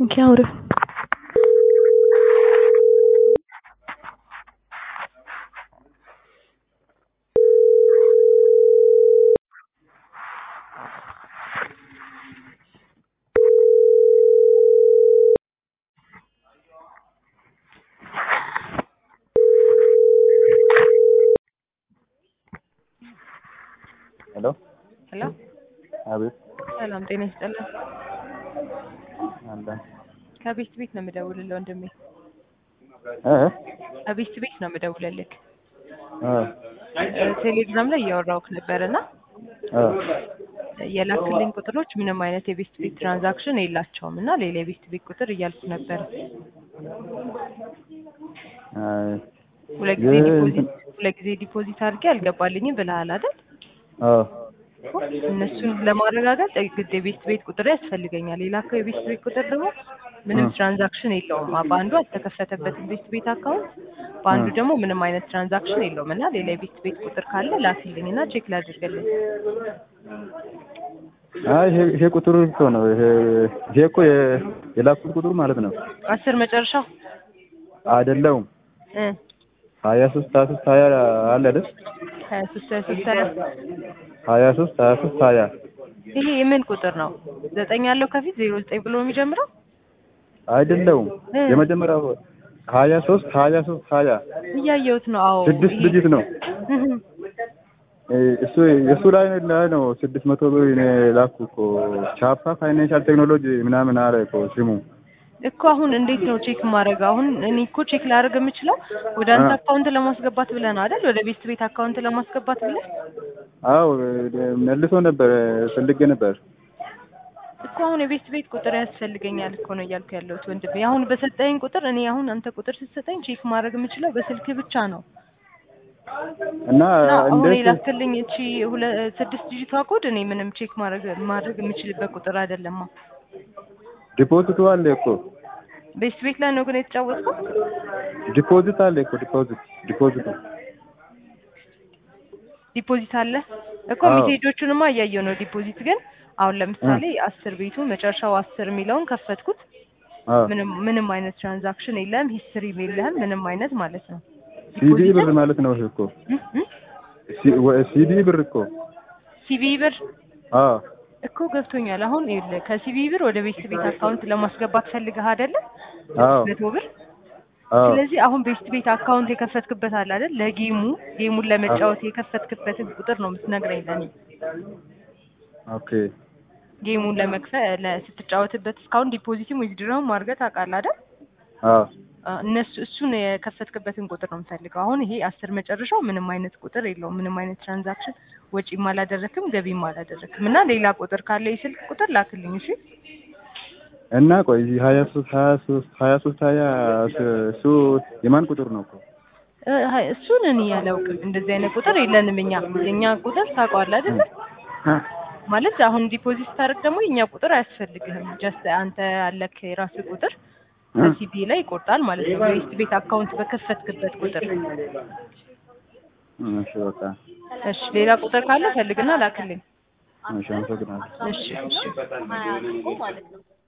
क्या हो रहा है? हेलो हेलो अभी ሰላም ጤና ይስጥልን አለ ከቤት ቤት ነው የምደውልልህ ወንድሜ ከቤት ቤት ነው የምደውልልህ ቴሌግራም ላይ እያወራሁህ ነበርና የላክልኝ ቁጥሮች ምንም አይነት የቤት ቤት ትራንዛክሽን የላቸውም እና ሌላ የቤት ቤት ቁጥር እያልኩ ነበር ሁለት ጊዜ ዲፖዚት አድርጌ አልገባልኝም ብለሃል አይደል እነሱን ለማረጋገጥ ግድ የቤት ቤት ቁጥር ያስፈልገኛል የላከው የቤት ቤት ቁጥር ደግሞ ምንም ትራንዛክሽን የለውም በአንዱ አልተከፈተበትም ቤት ቤት አካውንት በአንዱ ደግሞ ምንም አይነት ትራንዛክሽን የለውም እና ሌላ የቤት ቤት ቁጥር ካለ ላክልኝና ቼክ ላድርግልኝ ይሄ ቁጥሩ እኮ ነው ይሄ እኮ የላኩት ቁጥሩ ማለት ነው 10 መጨረሻው አይደለም 23 20 አለ አይደል 23 ይሄ የምን ቁጥር ነው 9 ያለው ከፊት 09 ብሎ የሚጀምረው አይደለም የመጀመሪያው 23 እያየሁት ነው አዎ 6 ዲጂት ነው እሱ ላይ ነው 600 ብር እኔ ላኩ እኮ ቻፓ ፋይናንሻል ቴክኖሎጂ ምናምን አለ እኮ ስሙ እኮ አሁን እንዴት ነው ቼክ ማድረግ አሁን እኔ እኮ ቼክ ላደርግ የምችለው ወደ አንተ አካውንት ለማስገባት ብለህ ነው አይደል ወደ ቤት ቤት አካውንት ለማስገባት ብለህ አዎ መልሶ ነበር ፈልጌ ነበር እኮ አሁን የቤት ቤት ቁጥር ያስፈልገኛል እኮ ነው እያልኩ ያለሁት ወንድሜ አሁን በሰጠኝ ቁጥር እኔ አሁን አንተ ቁጥር ስትሰጠኝ ቼክ ማድረግ የምችለው በስልክ ብቻ ነው እና አሁን የላክልኝ እቺ 6 ዲጂቷ ኮድ እኔ ምንም ቼክ ማድረግ የምችልበት ቁጥር አይደለም ዲፖዚት አለ እኮ ቤት ቤት ላይ ነው ግን የተጫወትከው ዲፖዚት አለ እኮ ዲፖዚት አለ እኮ ሜሴጆቹንማ እያየሁ ነው ዲፖዚት ግን አሁን ለምሳሌ 10 ቤቱ መጨረሻው 10 የሚለውን ከፈትኩት ምንም አይነት ትራንዛክሽን የለም ሂስትሪ የለም ምንም አይነት ማለት ነው ሲዲ ብር ማለት ነው እኮ ሲዲ ብር እኮ ሲቢ ብር እኮ ገብቶኛል አሁን ከሲቢ ብር ወደ ቤት ቤት አካውንት ለማስገባት ፈልገህ አይደለ ብር ስለዚህ አሁን ቤት ቤት አካውንት የከፈትክበት አለ አይደል ጌሙን ለመጫወት የከፈትክበት ቁጥር ነው የምትነግረኝ ለኔ ኦኬ ጌሙን ስትጫወትበት እስካሁን ዲፖዚትም ዊዝድሮውም ማርገት አውቃለህ አይደል እሱን የከፈትክበትን ቁጥር ነው የምፈልገው አሁን ይሄ 10 መጨረሻው ምንም አይነት ቁጥር የለውም ምንም አይነት ትራንዛክሽን ወጪም አላደረክም ገቢም አላደረክም እና ሌላ ቁጥር ካለ የስልክ ቁጥር ላክልኝ እሺ እና ቆይ 23 እሱ የማን ቁጥር ነው እኮ እሱን እኔ ያላውቅም እንደዚህ አይነት ቁጥር የለንም የኛ ቁጥር ታውቀዋለህ አይደል ማለት አሁን ዲፖዚት ታደርግ ደግሞ የኛ ቁጥር አያስፈልግህም ጀስት አንተ አለክ የራስህ ቁጥር ሲቢ ላይ ይቆርጣል ማለት ነው ቤት ቤት አካውንት በከፈትክበት ቁጥር እሺ በቃ እሺ ሌላ ቁጥር ካለ ፈልግና ላክልኝ እሺ አመሰግናለሁ እሺ